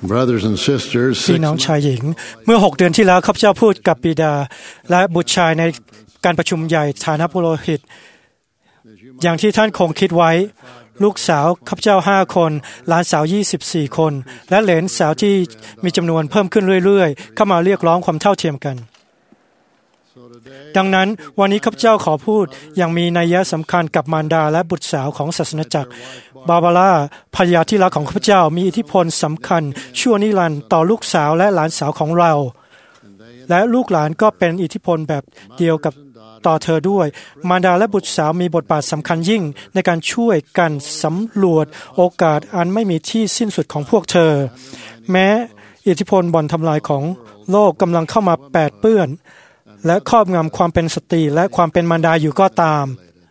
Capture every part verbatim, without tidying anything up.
Brothers and sisters, พี่น้องชายหญิงเมื่อหกเดือนที่แล้วข้าพเจ้าพูดกับบิดาและบุตรชายในการประชุมใหญ่ฐานะปุโรหิตอย่างที่ท่านคงคิดไว้ลูกสาวข้าพเจ้าห้าคนหลานสาวยี่สิบสี่คนและเหลนสาวที่มีจำนวนเพิ่มขึ้นเรื่อยๆเข้ามาเรียกร้องความเท่าเทียมกันดังนั้นวันนี้ข้าพเจ้าขอพูดอย่างมีนัยสำคัญกับมารดาและบุตรสาวของศาสนจักรบาบาร่าภรรยาที่รักของข้าพเจ้ามีอิทธิพลสำคัญชั่วนิรันดร์ต่อลูกสาวและหลานสาวของเราและลูกหลานก็เป็นอิทธิพลแบบเดียวกับต่อเธอด้วยมารดาและบุตรสาวมีบทบาทสำคัญยิ่งในการช่วยกันสำรวจโอกาสอันไม่มีที่สิ้นสุดของพวกเธอแม้อิทธิพลบ่อนทำลายของโลกกำลังเข้ามาแปดเปื้อนและครอบงำความเป็นสตรีและความเป็นมารดาอยู่ก็ตาม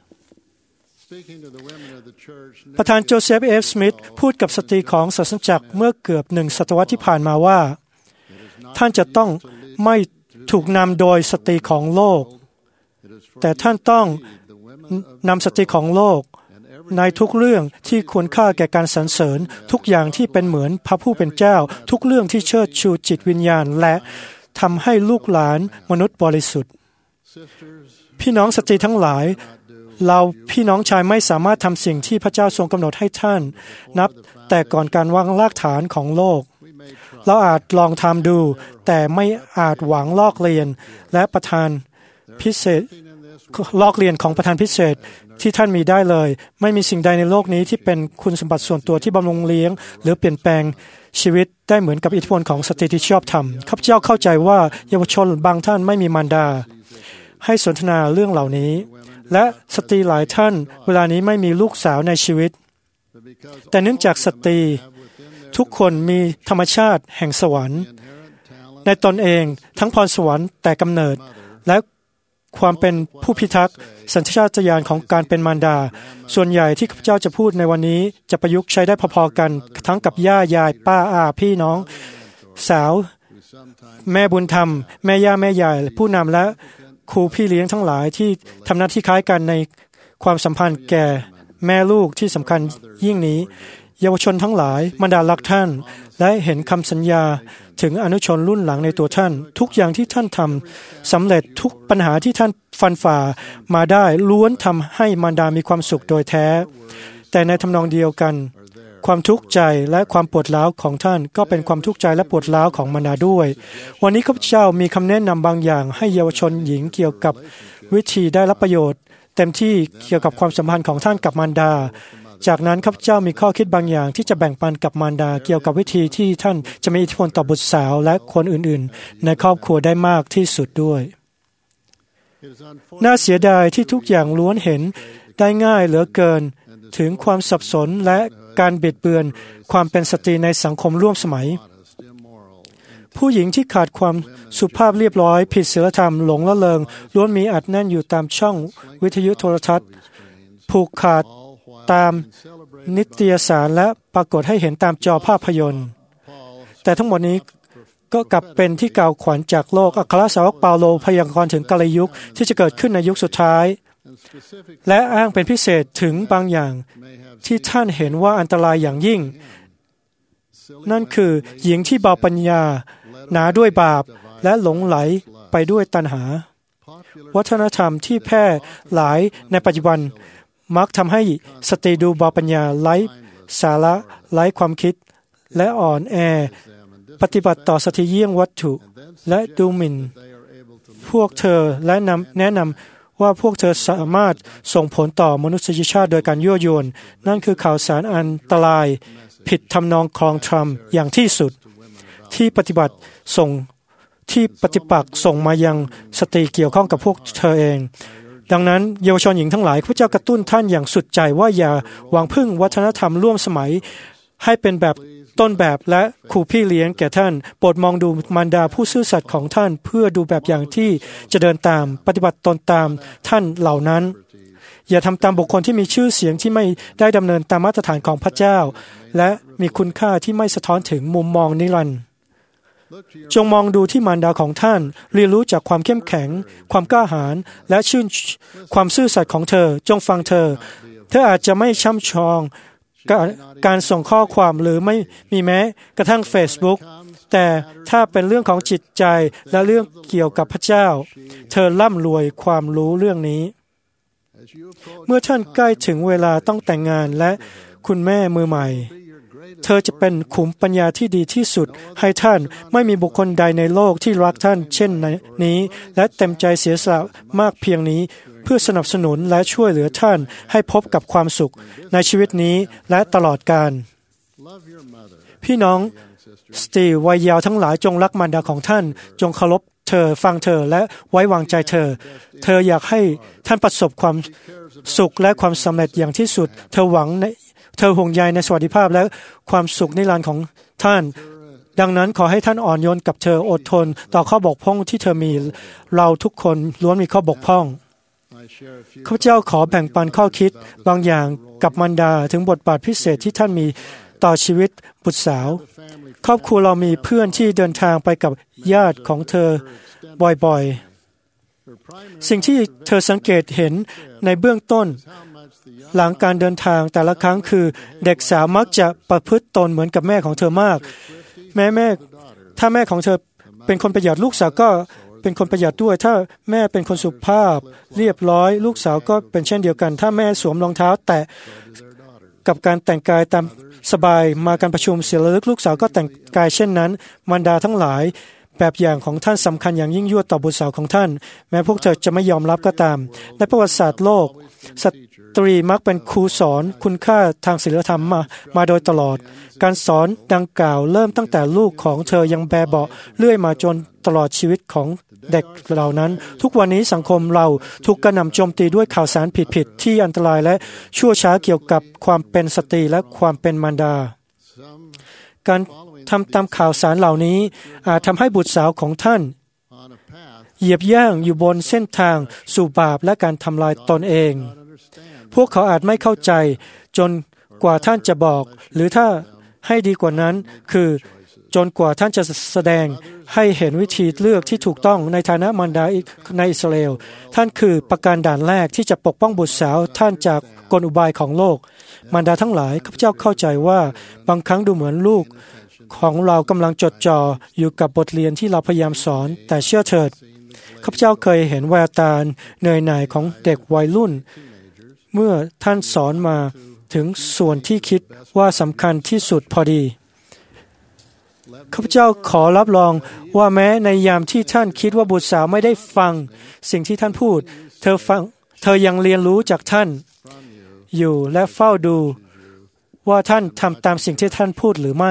ประธานโจเซฟเอฟสมิธพูดกับสตรีของศาสนจักรเมื่อเกือบหนึ่งศตวรรษที่ผ่านมาว่าท่านจะต้องไม่ถูกนำโดยสตรีของโลกแต่ท่านต้องนำสตรีของโลกในทุกเรื่องที่ควรค่าแก่การสรรเสริญทุกอย่างที่เป็นเหมือนพระผู้เป็นเจ้าทุกเรื่องที่เชิดชูจิตวิญญาณและทำให้ลูกหลานมนุษย์บริสุทธิ์พี่น้องสตรีทั้งหลายเราพี่น้องชายไม่สามารถทำสิ่งที่พระเจ้าทรงกำหนดให้ท่านนับแต่ก่อนการวางรากฐานของโลกเราอาจลองทำดูแต่ไม่อาจหวังลอกเลียนและประทานพิเศษลอกเลียนของประทานพิเศษที่ท่านมีได้เลยไม่มีสิ่งใดในโลกนี้ที่เป็นคุณสมบัติส่วนตัวที่บำรุงเลี้ยงหรือเปลี่ยนแปลงชีวิตได้เหมือนกับอิทธิพลของสตรีที่ชอบธรรมข้าพเจ้าเข้าใจว่าเยาวชนบางท่านไม่มีมารดาให้สนทนาเรื่องเหล่านี้และสตรีหลายท่านเวลานี้ไม่มีลูกสาวในชีวิตแต่เนื่องจากสตรีทุกคนมีธรรมชาติแห่งสวรรค์ในตนเองทั้งพรสวรรค์แต่กำเนิดและความเป็นผู้พิทักษ์สัญชาตญาณของการเป็นมารดาส่วนใหญ่ที่ข้าพเจ้าจะพูดในวันนี้จะประยุกต์ใช้ได้พอๆกันทั้งกับย่ายายป้าอาพี่น้องสาวแม่บุญธรรมแม่ย่าแม่ยายผู้นำและครูพี่เลี้ยงทั้งหลายที่ทำหน้าที่คล้ายกันในความสัมพันธ์แก่แม่ลูกที่สำคัญยิ่งนี้เยาวชนทั้งหลายมารดารักท่านและเห็นคำสัญญาถึงอนุชนรุ่นหลังในตัวท่านทุกอย่างที่ท่านทำสำเร็จทุกปัญหาที่ท่านฟันฝ่ามาได้ล้วนทำให้มารดามีความสุขโดยแท้แต่ในทำนองเดียวกันความทุกข์ใจและความปวดร้าวของท่านก็เป็นความทุกข์ใจและปวดร้าวของมารดาด้วยวันนี้ข้าพเจ้ามีคำแนะนำบางอย่างให้เยาวชนหญิงเกี่ยวกับวิธีได้รับประโยชน์เต็มที่เกี่ยวกับความสัมพันธ์ของท่านกับมารดาจากนั้นข้าพเจ้ามีข้อคิดบางอย่างที่จะแบ่งปันกับมารดาเกี่ยวกับวิธีที่ท่านจะมีอิทธิพลต่อบุตรสาวและคนอื่นๆในครอบครัวได้มากที่สุดด้วยน่าเสียดายที่ทุกอย่างล้วนเห็นได้ง่ายเหลือเกินถึงความสับสนและการบิดเบือนความเป็นสตรีในสังคมร่วมสมัยผู้หญิงที่ขาดความสุภาพเรียบร้อยผิดศีลธรรมหลงละเลงล้วนมีอัดแน่นอยู่ตามช่องวิทยุโทรทัศน์ผูกขาดตามนิตยสารและปรากฏให้เห็นตามจอภาพยนตร์แต่ทั้งหมดนี้ก็กลับเป็นที่กล่าวขวัญจากโลกอัครสาวกเปาโลพยากรณ์ถึงกาลยุคที่จะเกิดขึ้นในยุคสุดท้ายและอ้างเป็นพิเศษถึงบางอย่างที่ท่านเห็นว่าอันตรายอย่างยิ่งนั่นคือหญิงที่เบาปัญญาหนาด้วยบาปและหลงไหลไปด้วยตัณหาวัฒนธรรมที่แพร่หลายในปัจจุบันมักทำให้สตรีดูเบาปัญญาไร้สาระไร้ความคิดและอ่อนแอปฏิบัติต่อสตรีเยี่ยงวัตถุและดูหมิ่นพวกเธอและนำแนะนำว่าพวกเธอสามารถส่งผลต่อมนุษยชาติโดยการยั่วยวนนั่นคือข่าวสารอันตรายผิดทำนองคลองธรรมอย่างที่สุดที่ปฏิบัติส่งที่ปฏิปักษ์ส่งมายังสตรีเกี่ยวข้องกับพวกเธอเองดังนั้นเยาวชนหญิงทั้งหลายพระเจ้ากระตุ้นท่านอย่างสุดใจว่าอย่าหวังพึ่งวัฒนธรรมร่วมสมัยให้เป็นแบบต้นแบบและครูพี่เลี้ยงแก่ท่านโปรดมองดูมารดาผู้ซื่อสัตย์ของท่านเพื่อดูแบบอย่างที่จะเดินตามปฏิบัติตนตามท่านเหล่านั้นอย่าทำตามบุคคลที่มีชื่อเสียงที่ไม่ได้ดำเนินตามมาตรฐานของพระเจ้าและมีคุณค่าที่ไม่สะท้อนถึงมุมมองนิรันดร์จงมองดูที่มารดาของท่านเรียนรู้จากความเข้มแข็งความกล้าหาญและชื่นความซื่อสัตย์ของเธอจงฟังเธอเธออาจจะไม่ช่ำชองการส่งข้อความหรือไม่มีแม้กระทั่ง Facebook แต่ถ้าเป็นเรื่องของจิตใจและเรื่องเกี่ยวกับพระเจ้าเธอร่ำรวยความรู้เรื่องนี้เมื่อท่านใกล้ถึงเวลาต้องแต่งงานและคุณแม่มือใหม่เธอจะเป็นขุมปัญญาที่ดีที่สุดให้ท่านไม่มีบุคคลใดในโลกที่รักท่านเช่นนี้และเต็มใจเสียสละมากเพียงนี้เพื่อสนับสนุนและช่วยเหลือท่านให้พบกับความสุขในชีวิตนี้และตลอดกาลพี่น้องสตรีวัยเยาว์ทั้งหลายจงรักมารดาของท่านจงเคารพเธอฟังเธอและไว้วางใจเธอเธออยากให้ท่านประสบความสุขและความสำเร็จอย่างที่สุดเธอหวังในเธอห่วงใยในสวัสดิภาพและความสุขนิรันดร์ของท่านดังนั้นขอให้ท่านอ่อนโยนกับเธออดทนต่อข้อบกพร่องที่เธอมีเราทุกคนล้วนมีข้อบกพร่องข้าพเจ้าขอแบ่งปันข้อคิดบางอย่างกับมารดาถึงบทบาทพิเศษที่ท่านมีต่อชีวิตบุตรสาวครอบครัวเรามีเพื่อนที่เดินทางไปกับญาติของเธอบ่อยๆสิ่งที่เธอสังเกตเห็นในเบื้องต้นหลังการเดินทางแต่ละครั้งคือเด็กสาวมักจะประพฤติตนเหมือนกับแม่ของเธอมากแม่แม่ถ้าแม่ของเธอเป็นคนประหยัดลูกสาวก็เป็นคนประหยัดด้วยถ้าแม่เป็นคนสุภาพเรียบร้อยลูกสาวก็เป็นเช่นเดียวกันถ้าแม่สวมรองเท้าแตะกับการแต่งกายตามสบายมาการประชุมเสียระลึกลูกสาวก็แต่งกายเช่นนั้นมารดาทั้งหลายแบบอย่างของท่านสำคัญอย่างยิ่งยวดต่อบุตรสาวของท่านแม้พวกเธอจะไม่ยอมรับก็ตามในประวัติศาสตร์โลกสตรีมักเป็นครูสอนคุณค่าทางศีลธรรมมามาโดยตลอดการสอนดังกล่าวเริ่มตั้งแต่ลูกของเธอยังแบเบาะเลื่อยมาจนตลอดชีวิตของเด็กเหล่านั้นทุกวันนี้สังคมเราถูกกระหน่ำโจมตีด้วยข่าวสารผิดๆที่อันตรายและชั่วช้าเกี่ยวกับความเป็นสตรีและความเป็นมารดาการทำตามข่าวสารเหล่านี้อาจทำให้บุตรสาวของท่านเหยียบย่างอยู่บนเส้นทางสู่บาปและการทำลายตนเองพวกเขาอาจไม่เข้าใจจนกว่าท่านจะบอกหรือถ้าให้ดีกว่านั้นคือจนกว่าท่านจะแสดงให้เห็นวิธีเลือกที่ถูกต้องในฐานะมารดาในอิสราเอลท่านคือประการด่านแรกที่จะปกป้องบุตรสาวท่านจากกลอุบายของโลกมารดาทั้งหลายข้าพเจ้าเข้าใจว่าบางครั้งดูเหมือนลูกของเรากำลังจดจ่ออยู่กับบทเรียนที่เราพยายามสอนแต่เชื่อเถิดข้าพเจ้าเคยเห็นแววตาเหนื่อยหน่ายของเด็กวัยรุ่นเมื่อท่านสอนมาถึงส่วนที่คิดว่าสำคัญที่สุดพอดีข้าพเจ้าขอรับรองว่าแม้ในยามที่ท่านคิดว่าบุตรสาวไม่ได้ฟังสิ่งที่ท่านพูดเธอฟังเธอยังเรียนรู้จากท่านอยู่และเฝ้าดูว่าท่านทำตามสิ่งที่ท่านพูดหรือไม่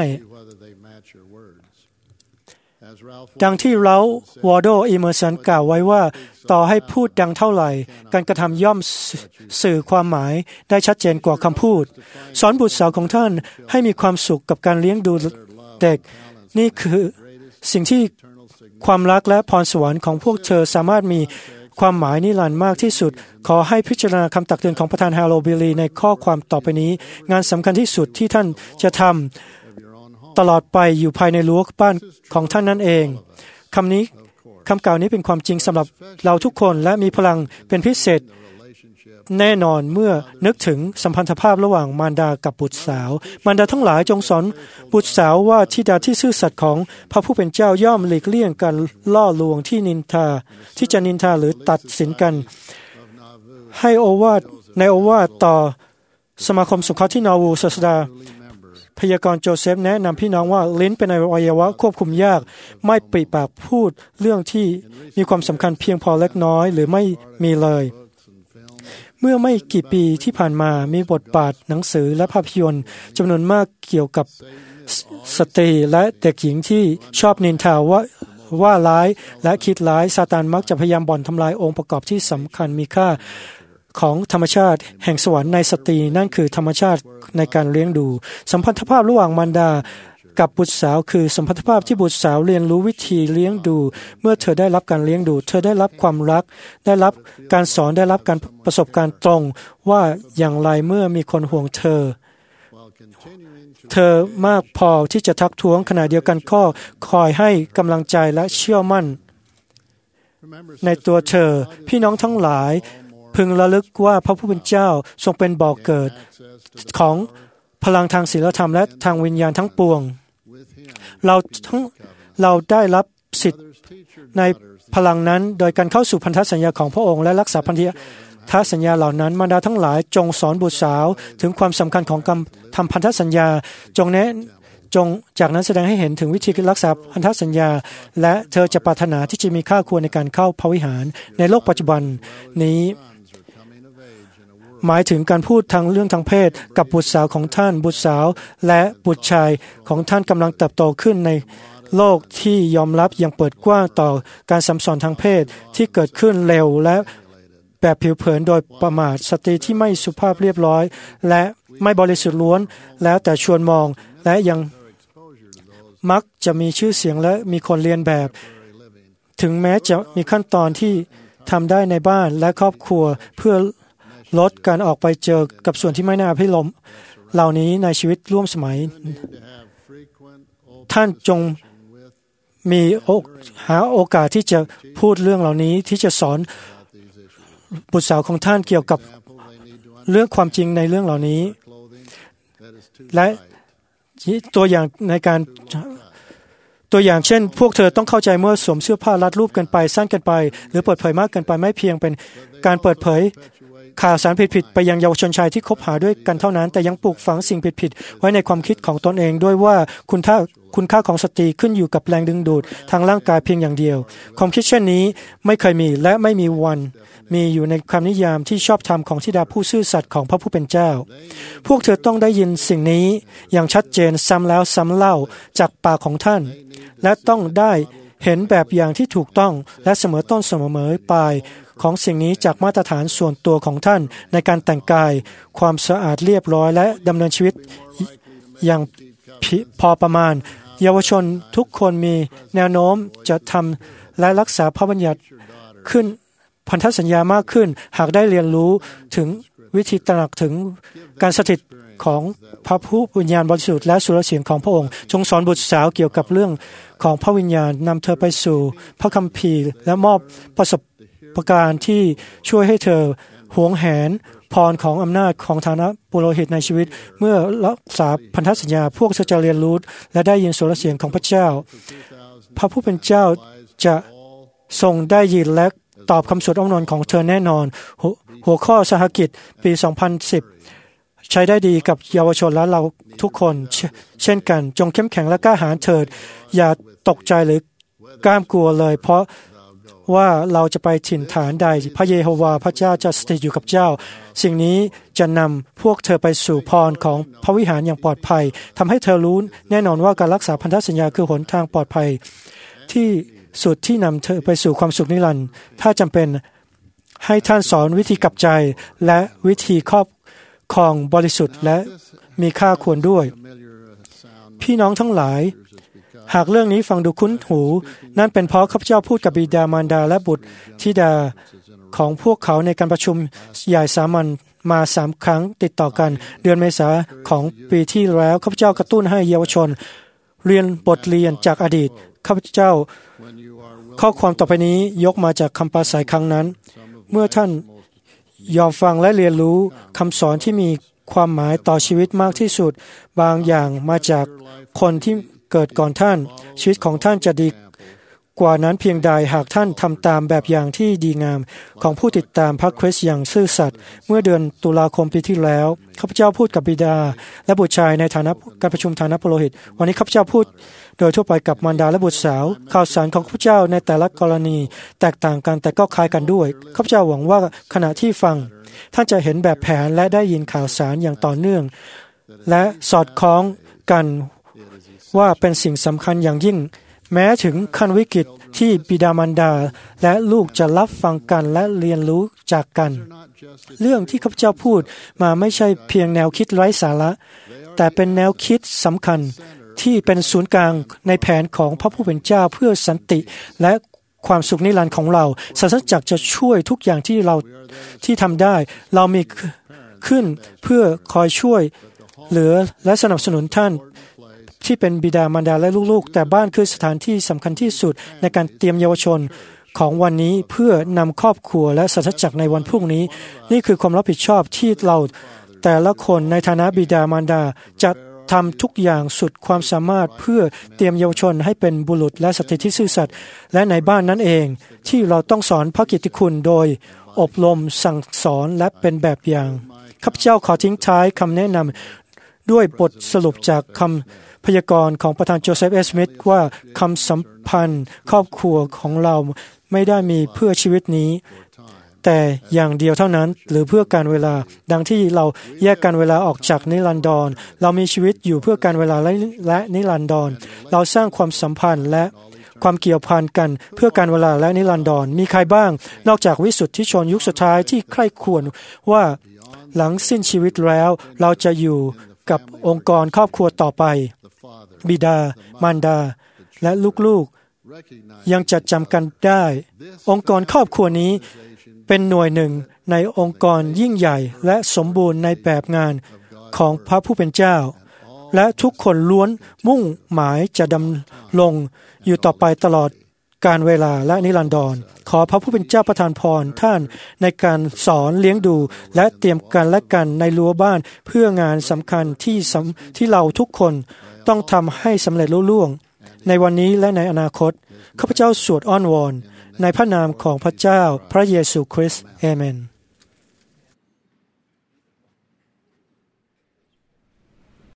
ดังที่เราวอร์โดอิเมอร์สันกล่าวไว้ว่าต่อให้พูดดังเท่าไหร่การกระทำย่อมสื่อความหมายได้ชัดเจนกว่าคำพูดสอนบุตรสาวของท่านให้มีความสุขกับการเลี้ยงดูเด็กนี่คือสิ่งที่ความรักและพรสวรรค์ของพวกเธอสามารถมีความหมายนิรันดร์มากที่สุดขอให้พิจารณาคำตักเตือนของประธานฮาโลบิลีในข้อความต่อไปนี้งานสำคัญที่สุดที่ท่านจะทำตลอดไปอยู่ภายในรั้วบ้านของท่านนั่นเองคำนี้คำกล่าวนี้เป็นความจริงสำหรับเราทุกคนและมีพลังเป็นพิเศษแน่นอนเมื่อนึกถึงสัมพันธภาพระหว่างมารดากับบุตรสาวมารดาทั้งหลายจงสอนบุตรสาวว่าธิดาที่ซื่อสัตย์ของพระผู้เป็นเจ้าย่อมหลีกเลี่ยงการล่อลวงที่นินทาที่จะนินทาหรือตัดสินกันให้โอวาทในโอวาทต่อสมาคมสงเคราะห์ที่นาวูศาสดาพยากรณ์โจเซฟแนะนำพี่น้องว่าลิ้นเป็นอวัยวะควบคุมยากไม่ปริปากพูดเรื่องที่มีความสำคัญเพียงพอเล็กน้อยหรือไม่มีเลยเมื่อไม่กี่ปีที่ผ่านมามีบทบาทหนังสือและภาพยนตร์จำนวนมากเกี่ยวกับสตรีและเด็กหญิงที่ชอบนินทาว่าว่าร้ายและคิดร้ายซาตานมักจะพยายามบ่อนทำลายองค์ประกอบที่สำคัญมีค่าของธรรมชาติแห่งสวรรค์ในสตรีนั่นคือธรรมชาติในการเลี้ยงดูสัมพันธภาพระหว่างมารดากับบุตรสาวคือสัมพันธภาพที่บุตรสาวเรียนรู้วิธีเลี้ยงดูเมื่อเธอได้รับการเลี้ยงดูเธอได้รับความรักได้รับการสอนได้รับการประสบการณ์ตรงว่าอย่างไรเมื่อมีคนห่วงเธอเธอมากพอที่จะทักท้วงขณะเดียวกันก็คอยให้กำลังใจและเชื่อมั่นในตัวเธอพี่น้องทั้งหลายพึงระลึกว่าพระผู้เป็นเจ้าทรงเป็นบ่อเกิดของพลังทางศีลธรรมและทางวิญญาณทั้งปวงเราทั้งเราได้รับสิทธิ์ในพลังนั้นโดยการเข้าสู่พันธสัญญาของพระองค์และรักษาพันธสัญญาเหล่านั้นมารดาทั้งหลายจงสอนบุตรสาวถึงความสำคัญของการทำพันธสัญญาจงแนะจงจากนั้นแสดงให้เห็นถึงวิธีรักษาพันธสัญญาและเธอจะปรารถนาที่จะมีค่าควรในการเข้าพระวิหารในโลกปัจจุบันนี้หมายถึงการพูดทางเรื่องทางเพศกับบุตรสาวของท่านบุตรสาวและบุตรชายของท่านกำลังเติบโตขึ้นในโลกที่ยอมรับอย่างเปิดกว้างต่อการสัมสอนทางเพศที่เกิดขึ้นเร็วและแบบผิวเผินโดยประมาทสตรีที่ไม่สุภาพเรียบร้อยและไม่บริสุทธิ์ล้วนแล้วแต่ชวนมองและยังมักจะมีชื่อเสียงและมีคนเรียนแบบถึงแม้จะมีขั้นตอนที่ทำได้ในบ้านและครอบครัวเพื่อลดการออกไปเจอกับส่วนที่ไม่น่าพิลมเหล่านี้ในชีวิตร่วมสมัยท่านจงมีหาโอกาสที่จะพูดเรื่องเหล่านี้ที่จะสอนบุตรสาวของท่านเกี่ยวกับเรื่องความจริงในเรื่องเหล่านี้และตัวอย่างในการตัวอย่างเช่นพวกเธอต้องเข้าใจเมื่อสวมเสื้อผ้ารัดรูปกันไปสั้นกันไปหรือเปิดเผยมากเกินไปไม่เพียงเป็นการเปิดเผยข่าวสารผิดๆไปยังเยาวชนชายที่คบหาด้วยกันเท่านั้นแต่ยังปลูกฝังสิ่งผิดๆไว้ในความคิดของตนเองด้วยว่าคุณค่าคุณค่าของสตรีขึ้นอยู่กับแรงดึงดูดทางร่างกายเพียงอย่างเดียวความคิดเช่นนี้ไม่เคยมีและไม่มีวันมีอยู่ในคำนิยามที่ชอบธรรมของธิดาผู้ซื่อสัตย์ของพระผู้เป็นเจ้าพวกเธอต้องได้ยินสิ่งนี้อย่างชัดเจนซ้ำแล้วซ้ำเล่าจากปากของท่านและต้องได้เห็นแบบอย่างที่ถูกต้องและเสมอต้นเสมอปลายของสิ่งนี้จากมาตรฐานส่วนตัวของท่านในการแต่งกายความสะอาดเรียบร้อยและดำเนินชีวิตอย่างพอประมาณเยาวชนทุกคนมีแนวโน้มจะทำและรักษาพระบัญญัติขึ้นพันธสัญญามากขึ้นหากได้เรียนรู้ถึงวิธีตระหนักถึงการสถิตของพระผู้วิญญาณบริสุทธิ์และสุรเสียงของพระองค์จงสอนบุตรสาวเกี่ยวกับเรื่องของพระวิญญาณนำเธอไปสู่พระคัมภีร์และมอบประสบการณ์ที่ช่วยให้เธอหวงแหนพรของอำนาจของฐานะปุโรหิตในชีวิตเมื่อรักษาพันธสัญญาพวกเธอจะเรียนรู้และได้ยินสุรเสียงของพระเจ้าพระผู้เป็นเจ้าจะทรงได้ยินและตอบคำสวดอ้อนวอนของเธอแน่นอนหัวข้อสหกิจปีสองพันสิบใช้ได้ดีกับเยาวชนและเราทุกคนเช่นกันจงเข้มแข็งและกล้าหาญเถิดอย่าตกใจหรือกล้ามกลัวเลยเพราะว่าเราจะไปถิ่นฐานใดพระเยโฮวาห์พระเจ้าจะสถิตอยู่กับเจ้าสิ่งนี้จะนำพวกเธอไปสู่พรของพระวิหารอย่างปลอดภัยทำให้เธอรู้แน่นอนว่าการรักษาพันธสัญญาคือหนทางปลอดภัยที่สุดที่นำเธอไปสู่ความสุขนิรันดร์ถ้าจำเป็นให้ท่านสอนวิธีกลับใจและวิธีครอบครองบริสุทธิ์และมีค่าควรด้วยพี่น้องทั้งหลายหากเรื่องนี้ฟังดูคุ้นหูนั่นเป็นเพราะข้าพเจ้าพูดกับบิดามารดาและบุตรธิดาของพวกเขาในการประชุมใหญ่สามัญมาสามครั้งติดต่อกันเดือนเมษาของปีที่แล้วข้าพเจ้ากระตุ้นให้เยาวชนเรียนบทเรียนจากอดีตข้าพเจ้าข้อความต่อไปนี้ยกมาจากคำปราศัยครั้งนั้นเมื่อท่านยอมฟังและเรียนรู้คำสอนที่มีความหมายต่อชีวิตมากที่สุดบางอย่างมาจากคนที่เกิดก่อนท่านชีวิตของท่านจะดีกว่านั้นเพียงใดหากท่านทำตามแบบอย่างที่ดีงามของผู้ติดตามพระคริสต์อย่างซื่อสัตย์เมื่อเดือนตุลาคมปีที่แล้วข้าพเจ้าพูดกับบิดาและบุตรชายในฐานะการประชุมฐานะปุโรหิตวันนี้ข้าพเจ้าพูดโดยทั่วไปกับมารดาและบุตรสาวข่าวสารของข้าพเจ้าในแต่ละกรณีแตกต่างกันแต่ก็คล้ายกันด้วยข้าพเจ้าหวังว่าขณะที่ฟังท่านจะเห็นแบบแผนและได้ยินข่าวสารอย่างต่อเนื่องและสอดคล้องกันว่าเป็นสิ่งสำคัญอย่างยิ่งแม้ถึงขั้นวิกฤตที่บิดามารดาและลูกจะรับฟังกันและเรียนรู้จากกันเรื่องที่ข้าพเจ้าพูดมาไม่ใช่เพียงแนวคิดไร้สาระแต่เป็นแนวคิดสำคัญที่เป็นศูนย์กลางในแผนของพระผู้เป็นเจ้าเพื่อสันติและความสุขนิรันดร์ของเราศาสนาจักรจะช่วยทุกอย่างที่เราที่ทำได้เรามีขึ้นเพื่อคอยช่วยเหลือและสนับสนุนท่านที่เป็นบิดามารดาและลูกๆแต่บ้านคือสถานที่สำคัญที่สุดในการเตรียมเยาวชนของวันนี้เพื่อนำครอบครัวและศาสนาจักรในวันพรุ่งนี้นี่คือความรับผิดชอบที่เราแต่ละคนในฐานะบิดามารดาจะทำทุกอย่างสุดความสามารถเพื่อเตรียมเยาวชนให้เป็นบุรุษและสตรีที่ซื่อสัตย์และในบ้านนั้นเองที่เราต้องสอนพระกิตติคุณโดยอบรมสั่งสอนและเป็นแบบอย่างข้าพเจ้าขอทิ้งท้ายคำแนะนำด้วยบทสรุปจากคำพยากรณ์ของประธานโจเซฟเอสมิธว่าคำสัมพันธ์ครอบครัวของเราไม่ได้มีเพื่อชีวิตนี้แต่อย่างเดียวเท่านั้นหรือเพื่อการเวลาดังที่เราแยกการเวลาออกจากนิรันดรเรามีชีวิตอยู่เพื่อการเวลาและนิรันดรเราสร้างความสัมพันธ์และความเกี่ยวพันกันเพื่อการเวลาและนิรันดรมีใครบ้างนอกจากวิสุทธิชนยุคสุดท้ายที่ใคร่ครวญว่าหลังสิ้นชีวิตแล้วเราจะอยู่กับองค์กรครอบครัวต่อไปบิดามารดาและลูกๆยังจะจำกันได้องค์กรครอบครัวนี้เป็นหน่วยหนึ่งในองค์กรยิ่งใหญ่และสมบูรณ์ในแบบงานของพระผู้เป็นเจ้าและทุกคนล้วนมุ่งหมายจะดำรงอยู่ต่อไปตลอดการเวลาและนิรันดรขอพระผู้เป็นเจ้าประทานพรท่านในการสอนเลี้ยงดูและเตรียมกันและกันในรั้วบ้านเพื่องานสำคัญที่ที่เราทุกคนต้องทำให้สำเร็จลุล่วงในวันนี้และในอนาคตข้าพเจ้าสวดอ้อนวอนในพระนามของพระเจ้าพระเยซูคริสต์อาเมน